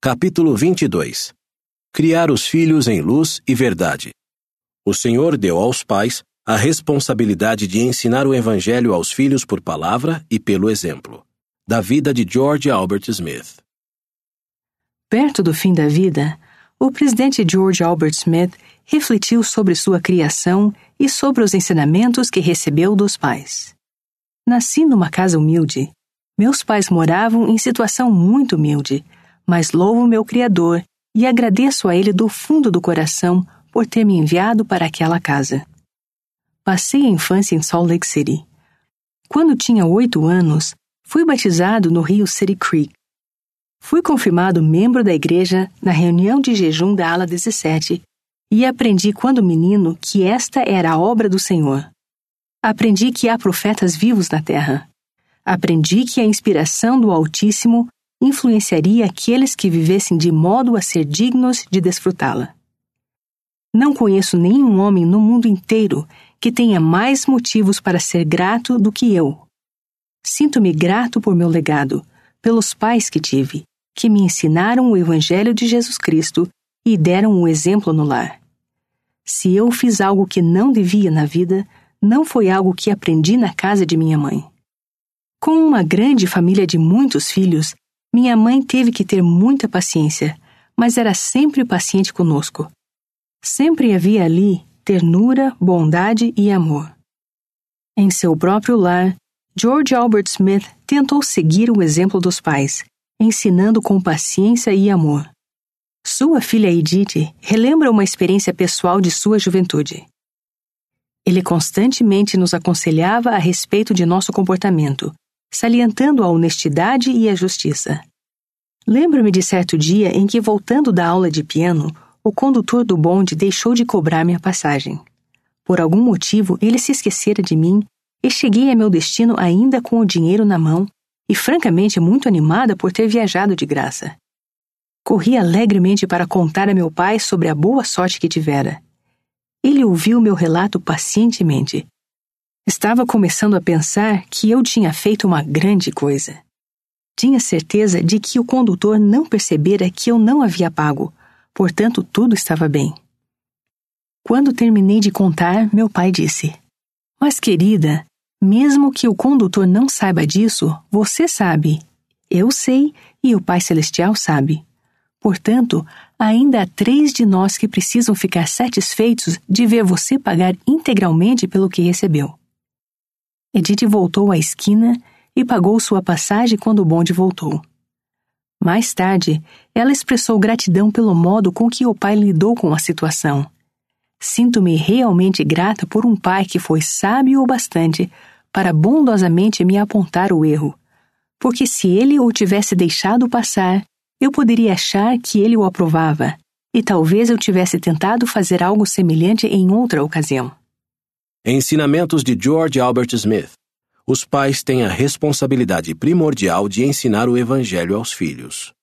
Capítulo 22. Criar os filhos em luz e verdade. O Senhor deu aos pais a responsabilidade de ensinar o Evangelho aos filhos por palavra e pelo exemplo. Da vida de George Albert Smith. Perto do fim da vida, o presidente George Albert Smith refletiu sobre sua criação e sobre os ensinamentos que recebeu dos pais. Nasci numa casa humilde. Meus pais moravam em situação muito humilde, mas louvo meu Criador e agradeço a Ele do fundo do coração por ter me enviado para aquela casa. Passei a infância em Salt Lake City. Quando tinha 8 anos, fui batizado no rio City Creek. Fui confirmado membro da igreja na reunião de jejum da ala 17 e aprendi quando menino que esta era a obra do Senhor. Aprendi que há profetas vivos na terra. Aprendi que a inspiração do Altíssimo influenciaria aqueles que vivessem de modo a ser dignos de desfrutá-la. Não conheço nenhum homem no mundo inteiro que tenha mais motivos para ser grato do que eu. Sinto-me grato por meu legado, pelos pais que tive, que me ensinaram o Evangelho de Jesus Cristo e deram um exemplo no lar. Se eu fiz algo que não devia na vida, não foi algo que aprendi na casa de minha mãe. Com uma grande família de muitos filhos, minha mãe teve que ter muita paciência, mas era sempre paciente conosco. Sempre havia ali ternura, bondade e amor. Em seu próprio lar, George Albert Smith tentou seguir o exemplo dos pais, ensinando com paciência e amor. Sua filha Edith relembra uma experiência pessoal de sua juventude. Ele constantemente nos aconselhava a respeito de nosso comportamento, salientando a honestidade e a justiça. Lembro-me de certo dia em que, voltando da aula de piano, o condutor do bonde deixou de cobrar minha passagem. Por algum motivo, ele se esquecera de mim e cheguei a meu destino ainda com o dinheiro na mão e, francamente, muito animada por ter viajado de graça. Corri alegremente para contar a meu pai sobre a boa sorte que tivera. Ele ouviu meu relato pacientemente. Estava começando a pensar que eu tinha feito uma grande coisa. Tinha certeza de que o condutor não percebera que eu não havia pago, portanto tudo estava bem. Quando terminei de contar, meu pai disse: "Mas querida, mesmo que o condutor não saiba disso, você sabe. Eu sei e o Pai Celestial sabe. Portanto, ainda há 3 de nós que precisam ficar satisfeitos de ver você pagar integralmente pelo que recebeu." Edith voltou à esquina e pagou sua passagem quando o bonde voltou. Mais tarde, ela expressou gratidão pelo modo com que o pai lidou com a situação. Sinto-me realmente grata por um pai que foi sábio o bastante para bondosamente me apontar o erro, porque se ele o tivesse deixado passar, eu poderia achar que ele o aprovava, e talvez eu tivesse tentado fazer algo semelhante em outra ocasião. Ensinamentos de George Albert Smith. Os pais têm a responsabilidade primordial de ensinar o Evangelho aos filhos.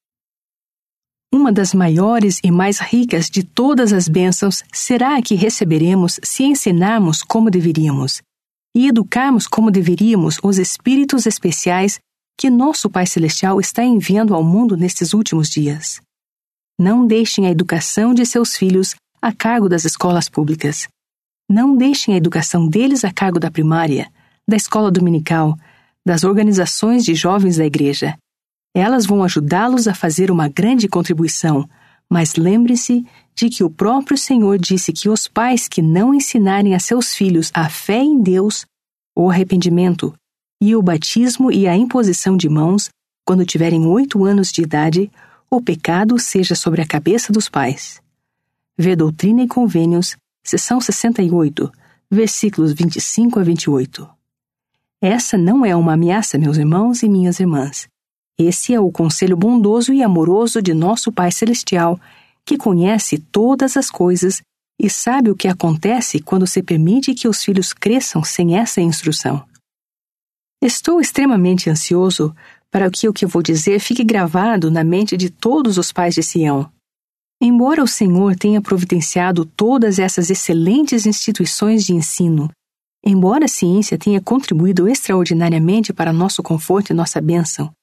Uma das maiores e mais ricas de todas as bênçãos será a que receberemos se ensinarmos como deveríamos e educarmos como deveríamos os espíritos especiais que nosso Pai Celestial está enviando ao mundo nestes últimos dias. Não deixem a educação de seus filhos a cargo das escolas públicas. Não deixem a educação deles a cargo da primária, da escola dominical, das organizações de jovens da igreja. Elas vão ajudá-los a fazer uma grande contribuição, mas lembre-se de que o próprio Senhor disse que os pais que não ensinarem a seus filhos a fé em Deus, o arrependimento e o batismo e a imposição de mãos, quando tiverem 8 anos de idade, o pecado seja sobre a cabeça dos pais. Vê Doutrina e Convênios, seção 68, versículos 25 a 28. Essa não é uma ameaça, meus irmãos e minhas irmãs. Esse é o conselho bondoso e amoroso de nosso Pai Celestial, que conhece todas as coisas e sabe o que acontece quando se permite que os filhos cresçam sem essa instrução. Estou extremamente ansioso para que o que vou dizer fique gravado na mente de todos os pais de Sião. Embora o Senhor tenha providenciado todas essas excelentes instituições de ensino, embora a ciência tenha contribuído extraordinariamente para nosso conforto e nossa bênção,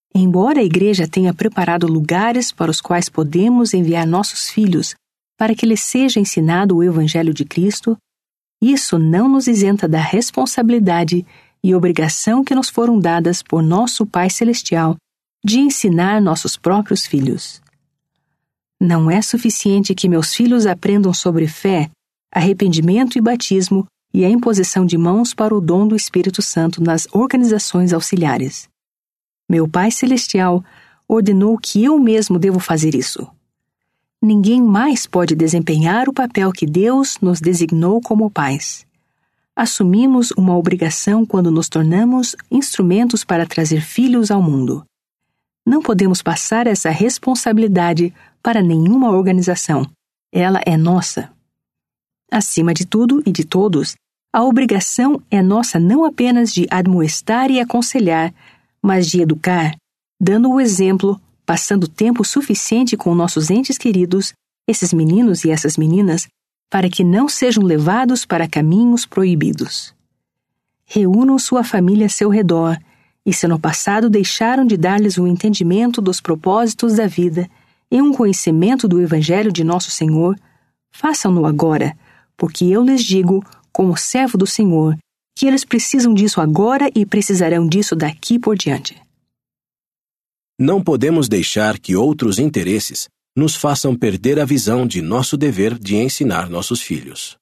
Embora a igreja tenha preparado lugares para os quais podemos enviar nossos filhos para que lhes seja ensinado o Evangelho de Cristo, isso não nos isenta da responsabilidade e obrigação que nos foram dadas por nosso Pai Celestial de ensinar nossos próprios filhos. Não é suficiente que meus filhos aprendam sobre fé, arrependimento e batismo e a imposição de mãos para o dom do Espírito Santo nas organizações auxiliares. Meu Pai Celestial ordenou que eu mesmo devo fazer isso. Ninguém mais pode desempenhar o papel que Deus nos designou como pais. Assumimos uma obrigação quando nos tornamos instrumentos para trazer filhos ao mundo. Não podemos passar essa responsabilidade para nenhuma organização. Ela é nossa. Acima de tudo e de todos, a obrigação é nossa não apenas de admoestar e aconselhar, mas de educar, dando o exemplo, passando tempo suficiente com nossos entes queridos, esses meninos e essas meninas, para que não sejam levados para caminhos proibidos. Reúnam sua família a seu redor, e se no passado deixaram de dar-lhes um entendimento dos propósitos da vida e um conhecimento do Evangelho de nosso Senhor, façam-no agora, porque eu lhes digo, como servo do Senhor, que eles precisam disso agora e precisarão disso daqui por diante. Não podemos deixar que outros interesses nos façam perder a visão de nosso dever de ensinar nossos filhos.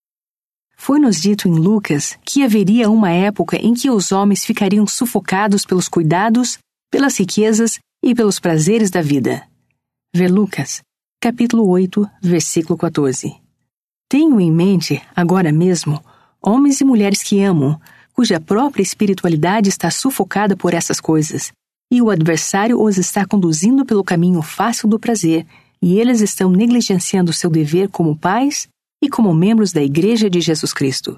Foi-nos dito em Lucas que haveria uma época em que os homens ficariam sufocados pelos cuidados, pelas riquezas e pelos prazeres da vida. Vê Lucas, capítulo 8, versículo 14. Tenho em mente, agora mesmo, homens e mulheres que amam, cuja própria espiritualidade está sufocada por essas coisas, e o adversário os está conduzindo pelo caminho fácil do prazer, e eles estão negligenciando seu dever como pais e como membros da Igreja de Jesus Cristo.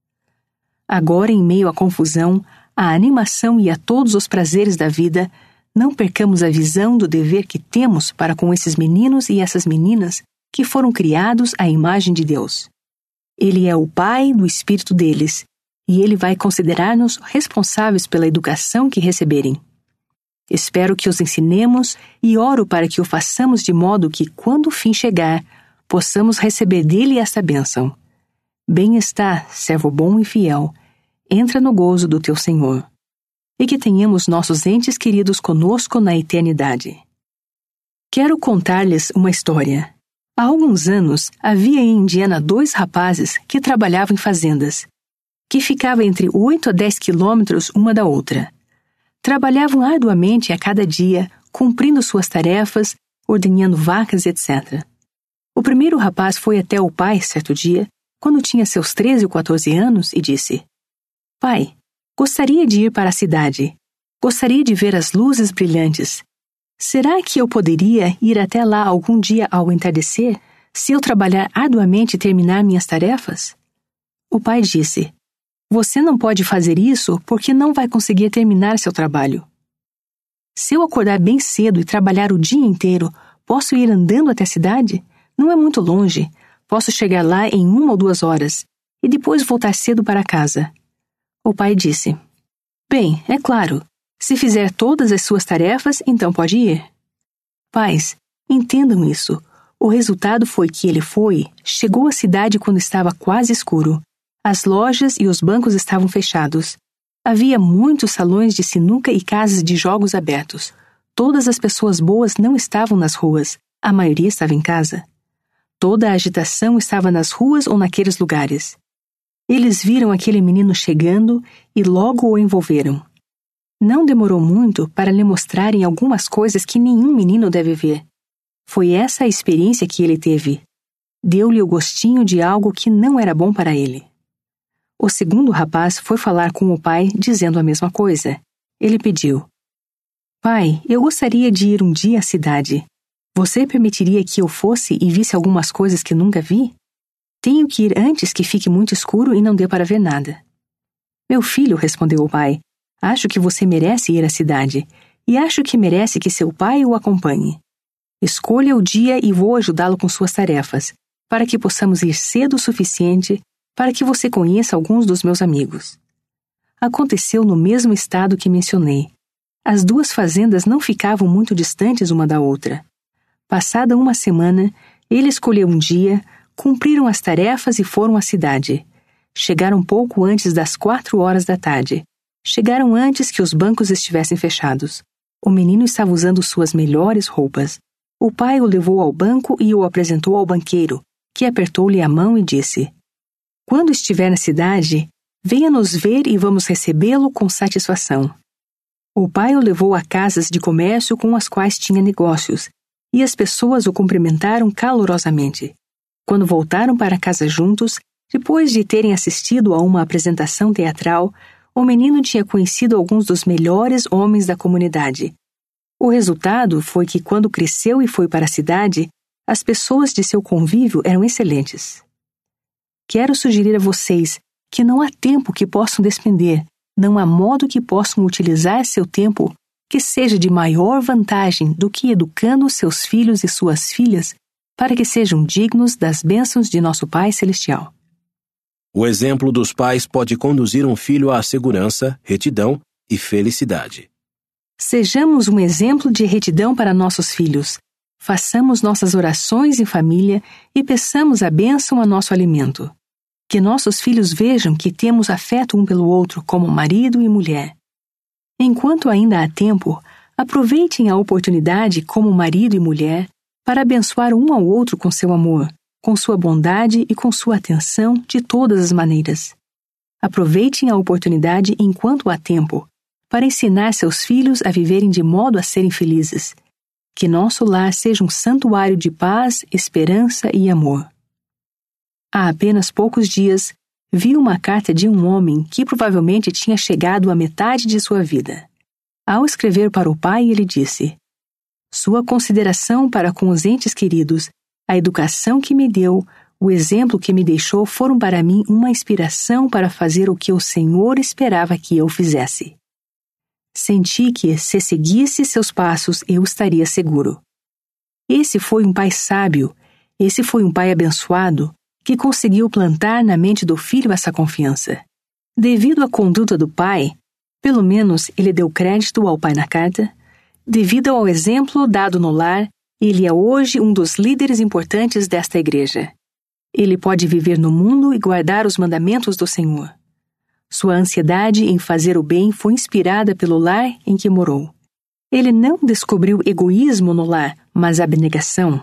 Agora, em meio à confusão, à animação e a todos os prazeres da vida, não percamos a visão do dever que temos para com esses meninos e essas meninas que foram criados à imagem de Deus. Ele é o Pai do espírito deles, e Ele vai considerar-nos responsáveis pela educação que receberem. Espero que os ensinemos e oro para que o façamos de modo que, quando o fim chegar, possamos receber dele esta bênção. Bem está, servo bom e fiel, entra no gozo do teu Senhor. E que tenhamos nossos entes queridos conosco na eternidade. Quero contar-lhes uma história. Há alguns anos, havia em Indiana 2 rapazes que trabalhavam em fazendas, que ficavam entre 8 a 10 quilômetros uma da outra. Trabalhavam arduamente a cada dia, cumprindo suas tarefas, ordenhando vacas, etc. O primeiro rapaz foi até o pai, certo dia, quando tinha seus 13 ou 14 anos, e disse: Pai, gostaria de ir para a cidade. Gostaria de ver as luzes brilhantes. Será que eu poderia ir até lá algum dia ao entardecer, se eu trabalhar arduamente e terminar minhas tarefas? O pai disse: Você não pode fazer isso porque não vai conseguir terminar seu trabalho. Se eu acordar bem cedo e trabalhar o dia inteiro, posso ir andando até a cidade? Não é muito longe. Posso chegar lá em 1 ou 2 horas e depois voltar cedo para casa. O pai disse: Bem, é claro. Se fizer todas as suas tarefas, então pode ir. Pais, entendam isso. O resultado foi que ele chegou à cidade quando estava quase escuro. As lojas e os bancos estavam fechados. Havia muitos salões de sinuca e casas de jogos abertos. Todas as pessoas boas não estavam nas ruas. A maioria estava em casa. Toda a agitação estava nas ruas ou naqueles lugares. Eles viram aquele menino chegando e logo o envolveram. Não demorou muito para lhe mostrarem algumas coisas que nenhum menino deve ver. Foi essa a experiência que ele teve. Deu-lhe o gostinho de algo que não era bom para ele. O segundo rapaz foi falar com o pai dizendo a mesma coisa. Ele pediu: Pai, eu gostaria de ir um dia à cidade. Você permitiria que eu fosse e visse algumas coisas que nunca vi? Tenho que ir antes que fique muito escuro e não dê para ver nada. Meu filho, respondeu o pai, acho que você merece ir à cidade, e acho que merece que seu pai o acompanhe. Escolha o dia e vou ajudá-lo com suas tarefas, para que possamos ir cedo o suficiente para que você conheça alguns dos meus amigos. Aconteceu no mesmo estado que mencionei. As duas fazendas não ficavam muito distantes uma da outra. Passada uma semana, ele escolheu um dia, cumpriram as tarefas e foram à cidade. Chegaram pouco antes das 4 horas da tarde. Chegaram antes que os bancos estivessem fechados. O menino estava usando suas melhores roupas. O pai o levou ao banco e o apresentou ao banqueiro, que apertou-lhe a mão e disse: "Quando estiver na cidade, venha nos ver e vamos recebê-lo com satisfação." O pai o levou a casas de comércio com as quais tinha negócios, e as pessoas o cumprimentaram calorosamente. Quando voltaram para casa juntos, depois de terem assistido a uma apresentação teatral, o menino tinha conhecido alguns dos melhores homens da comunidade. O resultado foi que, quando cresceu e foi para a cidade, as pessoas de seu convívio eram excelentes. Quero sugerir a vocês que não há tempo que possam despender, não há modo que possam utilizar seu tempo que seja de maior vantagem do que educando seus filhos e suas filhas para que sejam dignos das bênçãos de nosso Pai Celestial. O exemplo dos pais pode conduzir um filho à segurança, retidão e felicidade. Sejamos um exemplo de retidão para nossos filhos. Façamos nossas orações em família e peçamos a bênção a nosso alimento. Que nossos filhos vejam que temos afeto um pelo outro como marido e mulher. Enquanto ainda há tempo, aproveitem a oportunidade como marido e mulher para abençoar um ao outro com seu amor, com sua bondade e com sua atenção de todas as maneiras. Aproveitem a oportunidade enquanto há tempo para ensinar seus filhos a viverem de modo a serem felizes. Que nosso lar seja um santuário de paz, esperança e amor. Há apenas poucos dias, vi uma carta de um homem que provavelmente tinha chegado à metade de sua vida. Ao escrever para o pai, ele disse: "Sua consideração para com os entes queridos, a educação que me deu, o exemplo que me deixou foram para mim uma inspiração para fazer o que o Senhor esperava que eu fizesse. Senti que, se seguisse seus passos, eu estaria seguro." Esse foi um pai sábio, esse foi um pai abençoado, que conseguiu plantar na mente do filho essa confiança. Devido à conduta do pai, pelo menos ele deu crédito ao pai na carta, devido ao exemplo dado no lar, ele é hoje um dos líderes importantes desta igreja. Ele pode viver no mundo e guardar os mandamentos do Senhor. Sua ansiedade em fazer o bem foi inspirada pelo lar em que morou. Ele não descobriu egoísmo no lar, mas abnegação.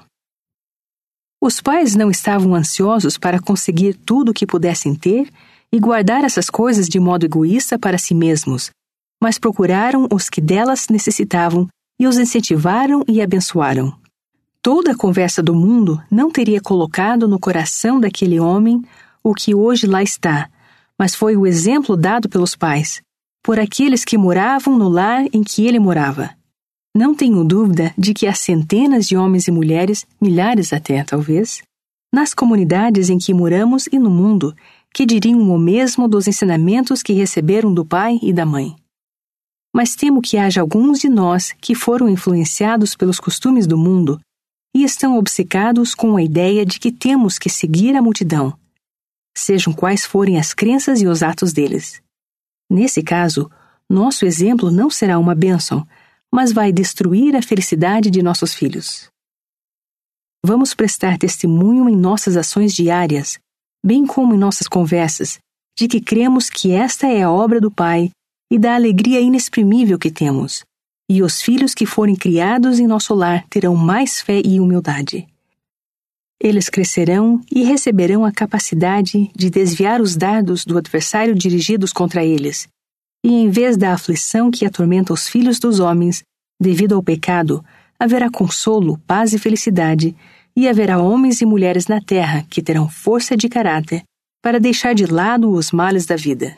Os pais não estavam ansiosos para conseguir tudo o que pudessem ter e guardar essas coisas de modo egoísta para si mesmos, mas procuraram os que delas necessitavam e os incentivaram e abençoaram. Toda a conversa do mundo não teria colocado no coração daquele homem o que hoje lá está, mas foi o exemplo dado pelos pais, por aqueles que moravam no lar em que ele morava. Não tenho dúvida de que há centenas de homens e mulheres, milhares até, talvez, nas comunidades em que moramos e no mundo, que diriam o mesmo dos ensinamentos que receberam do pai e da mãe. Mas temo que haja alguns de nós que foram influenciados pelos costumes do mundo e estão obcecados com a ideia de que temos que seguir a multidão, sejam quais forem as crenças e os atos deles. Nesse caso, nosso exemplo não será uma bênção, mas vai destruir a felicidade de nossos filhos. Vamos prestar testemunho em nossas ações diárias, bem como em nossas conversas, de que cremos que esta é a obra do Pai e da alegria inexprimível que temos, e os filhos que forem criados em nosso lar terão mais fé e humildade. Eles crescerão e receberão a capacidade de desviar os dardos do adversário dirigidos contra eles, e em vez da aflição que atormenta os filhos dos homens, devido ao pecado, haverá consolo, paz e felicidade, e haverá homens e mulheres na terra que terão força de caráter para deixar de lado os males da vida.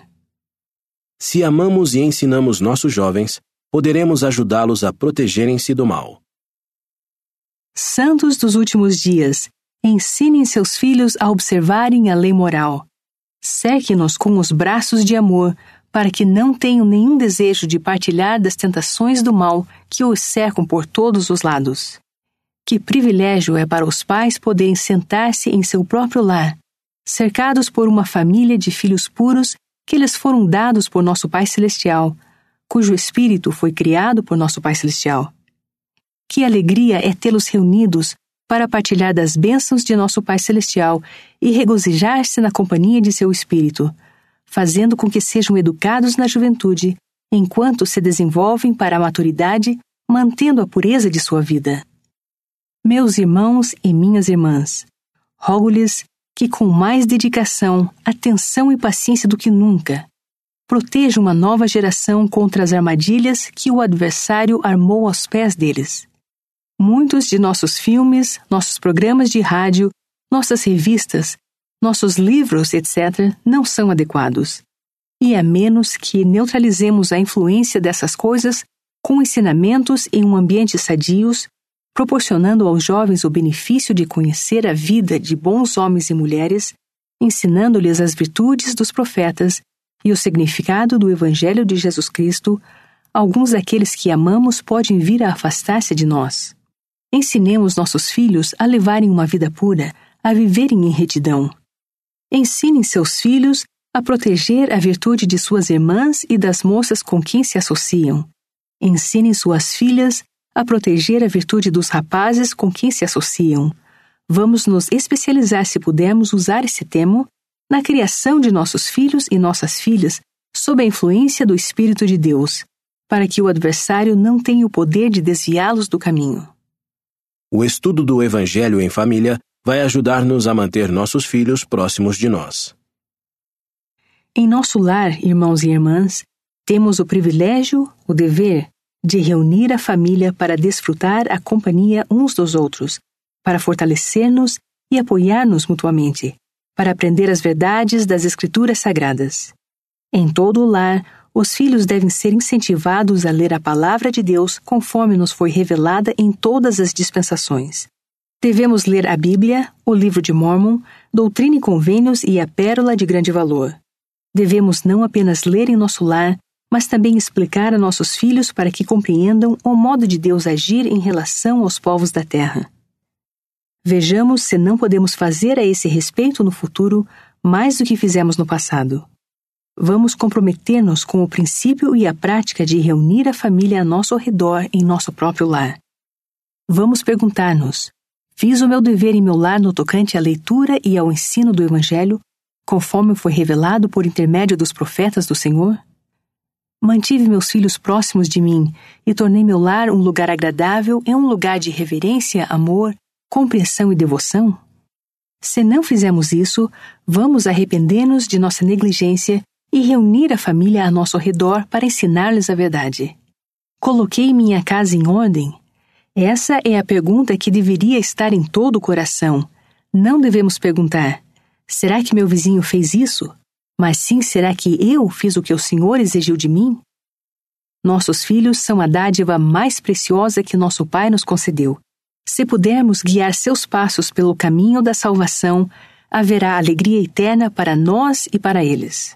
Se amamos e ensinamos nossos jovens, poderemos ajudá-los a protegerem-se do mal. Santos dos últimos dias, ensinem seus filhos a observarem a lei moral. Cerque-nos com os braços de amor, para que não tenham nenhum desejo de partilhar das tentações do mal que os cercam por todos os lados. Que privilégio é para os pais poderem sentar-se em seu próprio lar, cercados por uma família de filhos puros que lhes foram dados por nosso Pai Celestial, cujo espírito foi criado por nosso Pai Celestial. Que alegria é tê-los reunidos para partilhar das bênçãos de nosso Pai Celestial e regozijar-se na companhia de seu espírito, fazendo com que sejam educados na juventude, enquanto se desenvolvem para a maturidade, mantendo a pureza de sua vida. Meus irmãos e minhas irmãs, rogo-lhes que com mais dedicação, atenção e paciência do que nunca, protejam uma nova geração contra as armadilhas que o adversário armou aos pés deles. Muitos de nossos filmes, nossos programas de rádio, nossas revistas, nossos livros, etc., não são adequados. E a menos que neutralizemos a influência dessas coisas com ensinamentos em um ambiente sadios, proporcionando aos jovens o benefício de conhecer a vida de bons homens e mulheres, ensinando-lhes as virtudes dos profetas e o significado do Evangelho de Jesus Cristo, alguns daqueles que amamos podem vir a afastar-se de nós. Ensinemos nossos filhos a levarem uma vida pura, a viverem em retidão. Ensinem seus filhos a proteger a virtude de suas irmãs e das moças com quem se associam. Ensinem suas filhas a proteger a virtude dos rapazes com quem se associam. Vamos nos especializar, se pudermos usar esse termo, na criação de nossos filhos e nossas filhas sob a influência do Espírito de Deus, para que o adversário não tenha o poder de desviá-los do caminho. O estudo do Evangelho em família vai ajudar-nos a manter nossos filhos próximos de nós. Em nosso lar, irmãos e irmãs, temos o privilégio, o dever, de reunir a família para desfrutar a companhia uns dos outros, para fortalecer-nos e apoiar-nos mutuamente, para aprender as verdades das Escrituras Sagradas. Em todo o lar, os filhos devem ser incentivados a ler a Palavra de Deus conforme nos foi revelada em todas as dispensações. Devemos ler a Bíblia, o Livro de Mórmon, Doutrina e Convênios e a Pérola de Grande Valor. Devemos não apenas ler em nosso lar, mas também explicar a nossos filhos para que compreendam o modo de Deus agir em relação aos povos da terra. Vejamos se não podemos fazer a esse respeito no futuro mais do que fizemos no passado. Vamos comprometer-nos com o princípio e a prática de reunir a família a nosso redor em nosso próprio lar. Vamos perguntar-nos: fiz o meu dever em meu lar no tocante à leitura e ao ensino do Evangelho, conforme foi revelado por intermédio dos profetas do Senhor? Mantive meus filhos próximos de mim e tornei meu lar um lugar agradável e um lugar de reverência, amor, compreensão e devoção? Se não fizermos isso, vamos arrepender-nos de nossa negligência e reunir a família a nosso redor para ensinar-lhes a verdade. Coloquei minha casa em ordem? Essa é a pergunta que deveria estar em todo o coração. Não devemos perguntar: será que meu vizinho fez isso? Mas sim, será que eu fiz o que o Senhor exigiu de mim? Nossos filhos são a dádiva mais preciosa que nosso Pai nos concedeu. Se pudermos guiar seus passos pelo caminho da salvação, haverá alegria eterna para nós e para eles.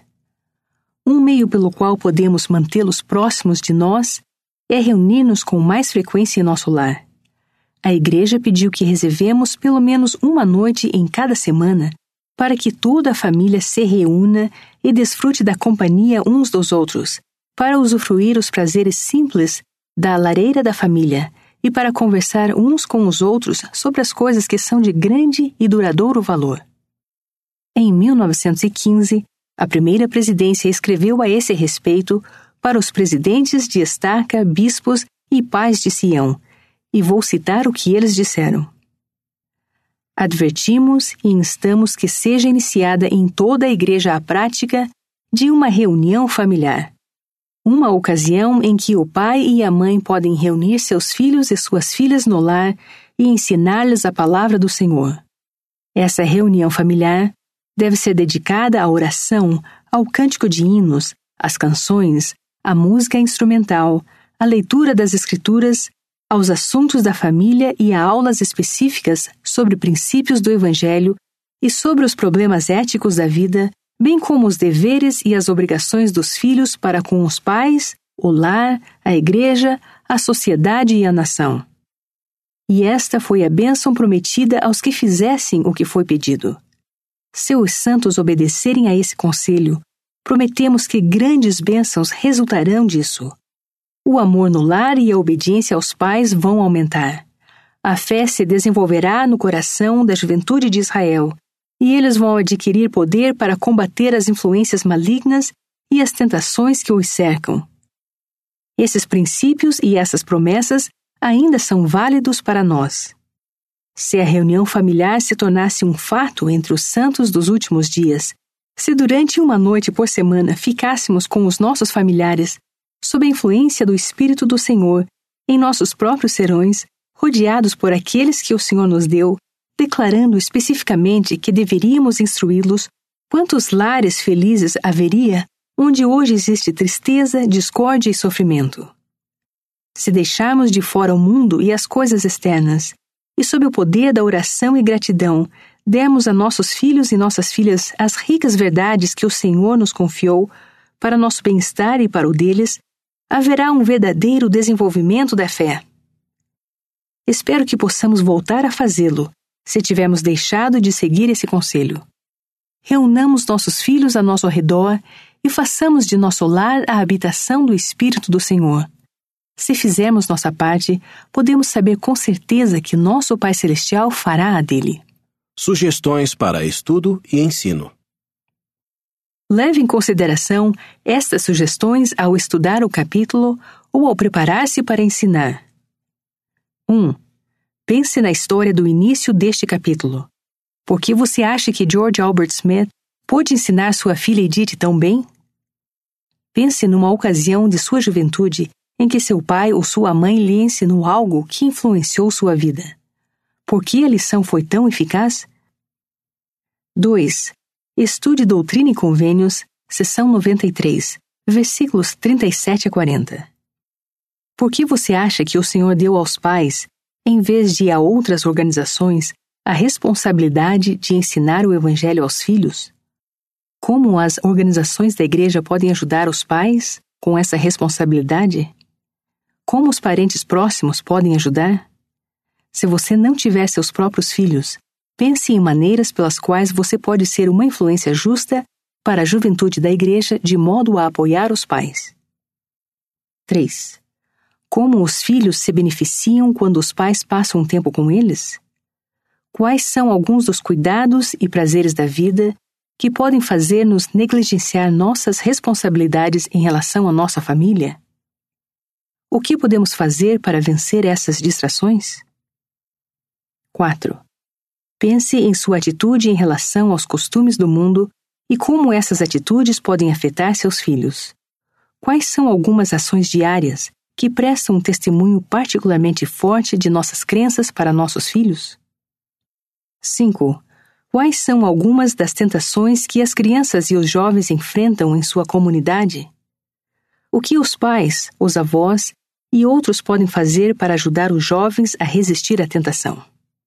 Um meio pelo qual podemos mantê-los próximos de nós é reunir-nos com mais frequência em nosso lar. A Igreja pediu que reservemos pelo menos uma noite em cada semana para que toda a família se reúna e desfrute da companhia uns dos outros, para usufruir os prazeres simples da lareira da família e para conversar uns com os outros sobre as coisas que são de grande e duradouro valor. Em 1915, a primeira presidência escreveu a esse respeito para os presidentes de estaca, bispos e pais de Sião, e vou citar o que eles disseram. Advertimos e instamos que seja iniciada em toda a igreja a prática de uma reunião familiar. Uma ocasião em que o pai e a mãe podem reunir seus filhos e suas filhas no lar e ensinar-lhes a palavra do Senhor. Essa reunião familiar deve ser dedicada à oração, ao cântico de hinos, às canções, à música instrumental, à leitura das Escrituras, aos assuntos da família e a aulas específicas sobre princípios do Evangelho e sobre os problemas éticos da vida, bem como os deveres e as obrigações dos filhos para com os pais, o lar, a igreja, a sociedade e a nação. E esta foi a bênção prometida aos que fizessem o que foi pedido. Se os santos obedecerem a esse conselho, prometemos que grandes bênçãos resultarão disso. O amor no lar e a obediência aos pais vão aumentar. A fé se desenvolverá no coração da juventude de Israel, e eles vão adquirir poder para combater as influências malignas e as tentações que os cercam. Esses princípios e essas promessas ainda são válidos para nós. Se a reunião familiar se tornasse um fato entre os santos dos últimos dias, se durante uma noite por semana ficássemos com os nossos familiares, sob a influência do Espírito do Senhor, em nossos próprios serões, rodeados por aqueles que o Senhor nos deu, declarando especificamente que deveríamos instruí-los, quantos lares felizes haveria onde hoje existe tristeza, discórdia e sofrimento? Se deixarmos de fora o mundo e as coisas externas, e sob o poder da oração e gratidão, dermos a nossos filhos e nossas filhas as ricas verdades que o Senhor nos confiou para nosso bem-estar e para o deles, haverá um verdadeiro desenvolvimento da fé. Espero que possamos voltar a fazê-lo, se tivermos deixado de seguir esse conselho. Reunamos nossos filhos a nosso redor e façamos de nosso lar a habitação do Espírito do Senhor. Se fizermos nossa parte, podemos saber com certeza que nosso Pai Celestial fará a dele. Sugestões para estudo e ensino. Leve em consideração estas sugestões ao estudar o capítulo ou ao preparar-se para ensinar. 1. Pense na história do início deste capítulo. Por que você acha que George Albert Smith pôde ensinar sua filha Edith tão bem? Pense numa ocasião de sua juventude em que seu pai ou sua mãe lhe ensinou algo que influenciou sua vida. Por que a lição foi tão eficaz? 2. Estude Doutrina e Convênios, seção 93, versículos 37 a 40. Por que você acha que o Senhor deu aos pais, em vez de a outras organizações, a responsabilidade de ensinar o Evangelho aos filhos? Como as organizações da igreja podem ajudar os pais com essa responsabilidade? Como os parentes próximos podem ajudar? Se você não tiver seus próprios filhos, pense em maneiras pelas quais você pode ser uma influência justa para a juventude da igreja de modo a apoiar os pais. 3. Como os filhos se beneficiam quando os pais passam um tempo com eles? Quais são alguns dos cuidados e prazeres da vida que podem fazer-nos negligenciar nossas responsabilidades em relação à nossa família? O que podemos fazer para vencer essas distrações? 4. Pense em sua atitude em relação aos costumes do mundo e como essas atitudes podem afetar seus filhos. Quais são algumas ações diárias que prestam um testemunho particularmente forte de nossas crenças para nossos filhos? 5. Quais são algumas das tentações que as crianças e os jovens enfrentam em sua comunidade? O que os pais, os avós e outros podem fazer para ajudar os jovens a resistir à tentação?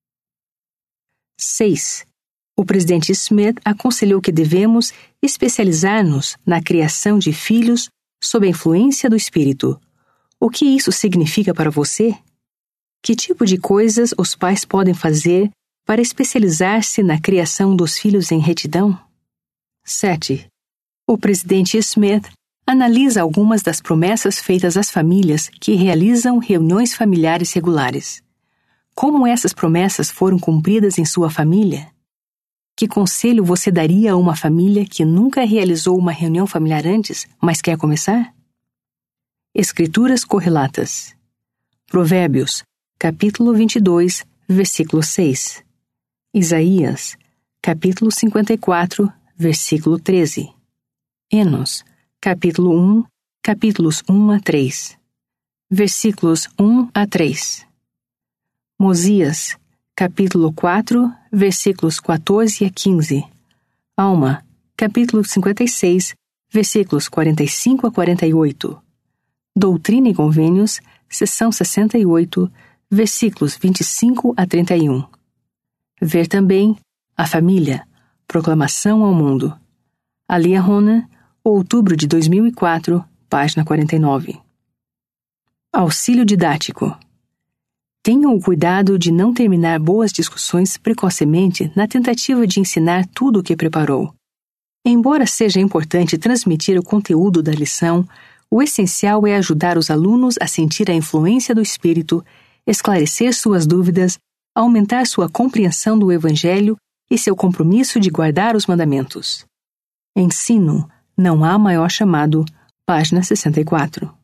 6. O presidente Smith aconselhou que devemos especializar-nos na criação de filhos sob a influência do Espírito. O que isso significa para você? Que tipo de coisas os pais podem fazer para especializar-se na criação dos filhos em retidão? 7. O presidente Smith analisa algumas das promessas feitas às famílias que realizam reuniões familiares regulares. Como essas promessas foram cumpridas em sua família? Que conselho você daria a uma família que nunca realizou uma reunião familiar antes, mas quer começar? Escrituras correlatas. Provérbios, capítulo 22, versículo 6. Isaías, capítulo 54, versículo 13. Enos, capítulo 1, capítulos 1 a 3. Versículos 1 a 3. Mosias, capítulo 4, versículos 14 a 15. Alma, capítulo 56, versículos 45 a 48. Doutrina e Convênios, seção 68, versículos 25 a 31. Ver também A Família, Proclamação ao Mundo. Alia Ronan, outubro de 2004, página 49. Auxílio didático. Tenham o cuidado de não terminar boas discussões precocemente na tentativa de ensinar tudo o que preparou. Embora seja importante transmitir o conteúdo da lição, O essencial é ajudar os alunos a sentir a influência do Espírito, esclarecer suas dúvidas, aumentar sua compreensão do Evangelho e seu compromisso de guardar os mandamentos. Ensino, não há maior chamado, página 64.